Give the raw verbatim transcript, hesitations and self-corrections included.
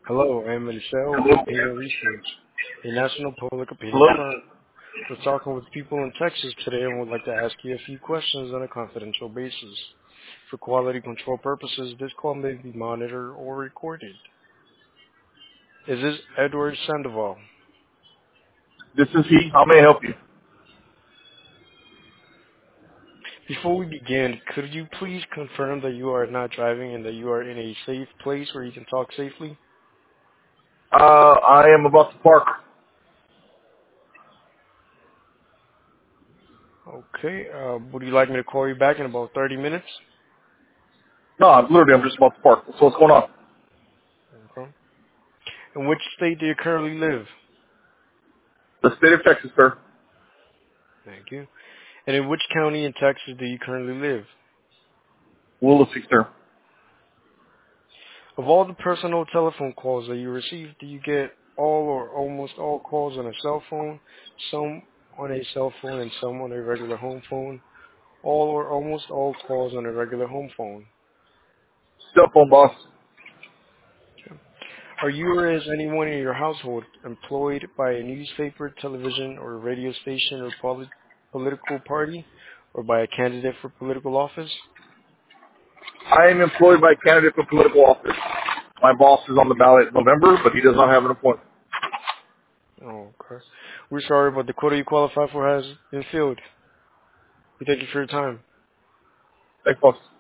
Hello, I'm Michelle with Opinion Research, a national public opinion Hello? firm. We're talking with people in Texas today and would like to ask you a few questions on a confidential basis. For quality control purposes, this call may be monitored or recorded. Is this Edward Sandoval? This is he. How may I help you? Before we begin, could you please confirm that you are not driving and that you are in a safe place where you can talk safely? Uh, I am about to park. Okay, uh, would you like me to call you back in about thirty minutes? No, I'm literally, I'm just about to park. So what's going on? Okay. In which state do you currently live? The state of Texas, sir. Thank you. And in which county in Texas do you currently live? Willacy, sir. Of all the personal telephone calls that you receive, do you get all or almost all calls on a cell phone, some on a cell phone, and some on a regular home phone? All or almost all calls on a regular home phone. Cell phone boss. Okay. Are you or is anyone in your household employed by a newspaper, television, or radio station or polit- political party, or by a candidate for political office? I am employed by a candidate for political office. My boss is on the ballot in November, but he does not have an appointment. Oh, okay. We're sorry, but the quota you qualify for has been filled. We thank you for your time. Thanks, boss.